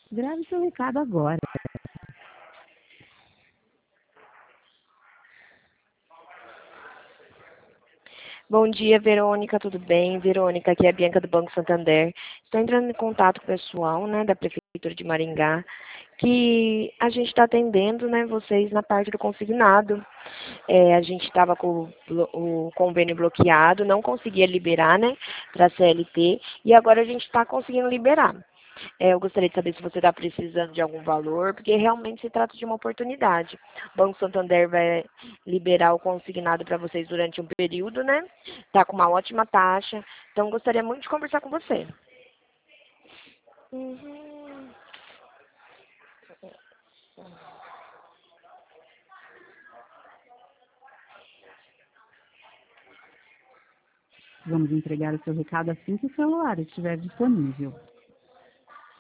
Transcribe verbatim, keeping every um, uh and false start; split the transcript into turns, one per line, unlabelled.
Grave seu recado agora.
Bom dia, Verônica, tudo bem? Verônica, aqui é a Bianca do Banco Santander. Estou entrando em contato com o pessoal, né, da Prefeitura de Maringá, que a gente está atendendo, né, vocês na parte do consignado. É, a gente estava com o, o convênio bloqueado, não conseguia liberar, né, para a C L T, e agora a gente está conseguindo liberar. É, eu gostaria de saber se você está precisando de algum valor, porque realmente se trata de uma oportunidade. O Banco Santander vai liberar o consignado para vocês durante um período, né? Está com uma ótima taxa. Então, gostaria muito de conversar com você. Uhum.
Vamos entregar o seu recado assim que o celular estiver disponível.